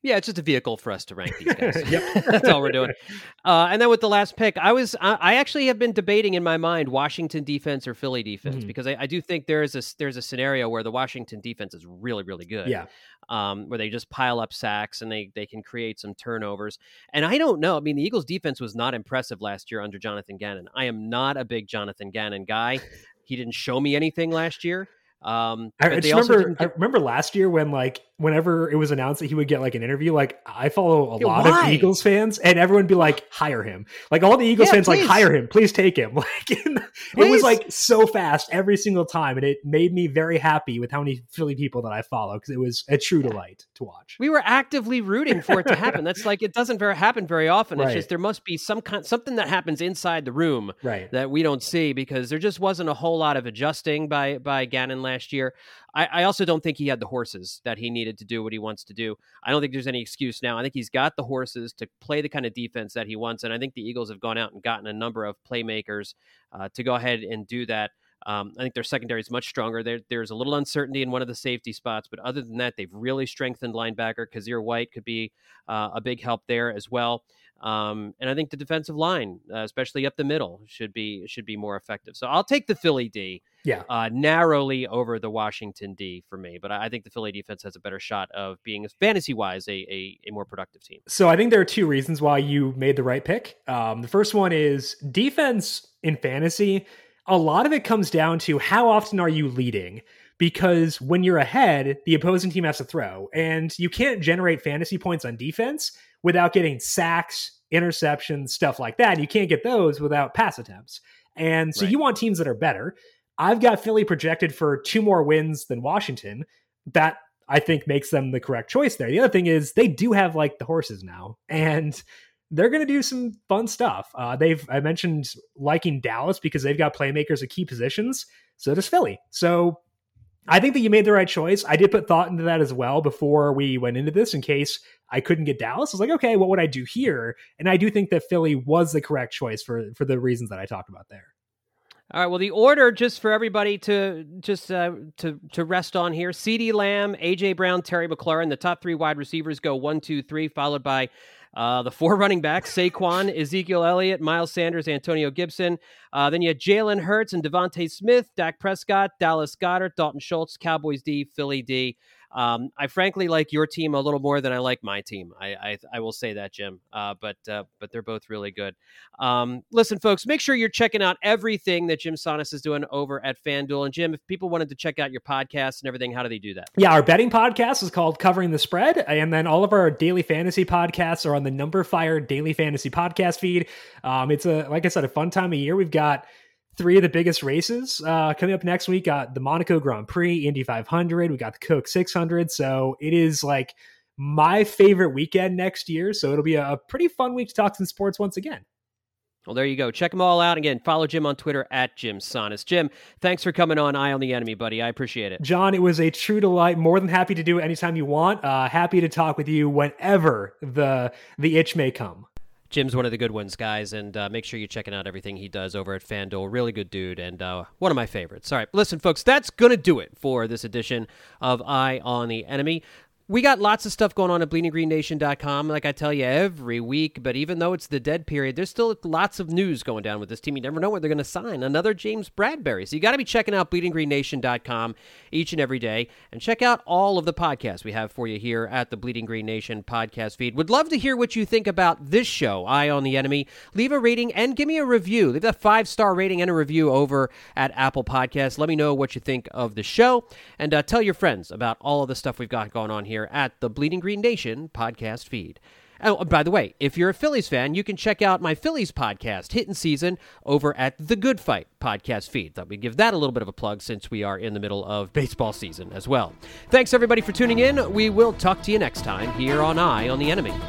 Yeah, it's just a vehicle for us to rank these guys. Yep. That's all we're doing. Uh, and then with the last pick, I was I, I actually have been debating in my mind Washington defense or Philly defense mm-hmm. because I, I do think there is a there's a scenario where the Washington defense is really really good. Yeah. Um, where they just pile up sacks and they they can create some turnovers. And I don't know. I mean, the Eagles defense was not impressive last year under Jonathan Gannon. I am not a big Jonathan Gannon guy. He didn't show me anything last year. Um, I, I just remember, get... I remember last year when like, whenever it was announced that he would get like an interview, like I follow a yeah, lot why? of Eagles fans and everyone would be like, hire him. Like all the Eagles yeah, fans, please. like hire him, please take him. Like it was like so fast every single time. And it made me very happy with how many Philly people that I follow. Cause it was a true delight to watch. We were actively rooting for it to happen. That's like, it doesn't very happen very often. It's right. just, there must be some kind, something that happens inside the room right. that we don't see because there just wasn't a whole lot of adjusting by, by Gannon last year. I, I also don't think he had the horses that he needed to do what he wants to do. I don't think there's any excuse now. I think he's got the horses to play the kind of defense that he wants. And I think the Eagles have gone out and gotten a number of playmakers uh, to go ahead and do that. Um, I think their secondary is much stronger. There, there's a little uncertainty in one of the safety spots, but other than that, they've really strengthened linebacker. Kazir White could be uh, a big help there as well. Um, and I think the defensive line, uh, especially up the middle, should be should be more effective. So I'll take the Philly D, yeah, uh, narrowly over the Washington D for me. But I think the Philly defense has a better shot of being, fantasy wise, a, a a more productive team. So I think there are two reasons why you made the right pick. Um, the first one is defense in fantasy. A lot of it comes down to how often are you leading? Because when you're ahead, the opposing team has to throw, and you can't generate fantasy points on defense without getting sacks, interceptions, stuff like that. You can't get those without pass attempts. And so right. you want teams that are better. I've got Philly projected for two more wins than Washington. That I think makes them the correct choice there. The other thing is they do have like the horses now, and they're going to do some fun stuff. Uh, they've, I mentioned liking Dallas because they've got playmakers at key positions. So does Philly. So I think that you made the right choice. I did put thought into that as well before we went into this in case I couldn't get Dallas. I was like, okay, what would I do here? And I do think that Philly was the correct choice for, for the reasons that I talked about there. All right. Well, the order just for everybody to just uh, to to rest on here: CeeDee Lamb, A J Brown, Terry McLaurin. The top three wide receivers go one, two, three, followed by uh, the four running backs: Saquon, Ezekiel Elliott, Miles Sanders, Antonio Gibson. Uh, then you had Jalen Hurts and Devontae Smith, Dak Prescott, Dallas Goedert, Dalton Schultz, Cowboys D, Philly D. Um, I frankly like your team a little more than I like my team. I I, I will say that, Jim. Uh, but uh, but they're both really good. Um, listen, folks, make sure you're checking out everything that Jim Sannes is doing over at FanDuel. And Jim, if people wanted to check out your podcast and everything, how do they do that? Yeah, our betting podcast is called Covering the Spread, and then all of our daily fantasy podcasts are on the Number Fire Daily Fantasy Podcast feed. Um, it's a like I said, a fun time of year. We've got three of the biggest races uh, coming up next week. Got the Monaco Grand Prix, Indy five hundred. We got the Coke six hundred. So it is like my favorite weekend next year. So it'll be a pretty fun week to talk some sports once again. Well, there you go. Check them all out. Again, follow Jim on Twitter at Jim Sannes. Jim, thanks for coming on Eye on the Enemy, buddy. I appreciate it. John, it was a true delight. More than happy to do it anytime you want. Uh, happy to talk with you whenever the the itch may come. Jim's one of the good ones, guys, and uh, make sure you're checking out everything he does over at FanDuel. Really good dude, and uh, one of my favorites. All right, listen, folks, that's going to do it for this edition of Eye on the Enemy. We got lots of stuff going on at bleeding green nation dot com, like I tell you every week, but even though it's the dead period, there's still lots of news going down with this team. You never know when they're going to sign another James Bradberry. So you got to be checking out bleeding green nation dot com each and every day, and check out all of the podcasts we have for you here at the Bleeding Green Nation podcast feed. Would love to hear what you think about this show, Eye on the Enemy. Leave a rating and give me a review. Leave a five-star rating and a review over at Apple Podcasts. Let me know what you think of the show, and uh, tell your friends about all of the stuff we've got going on here at the Bleeding Green Nation podcast feed. Oh, by the way, if you're a Phillies fan, you can check out my Phillies podcast, Hittin' Season, over at the Good Fight podcast feed. Thought we'd give that a little bit of a plug since we are in the middle of baseball season as well. Thanks, everybody, for tuning in. We will talk to you next time here on Eye on the Enemy.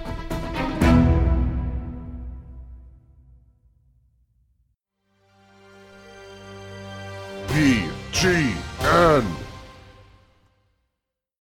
B G N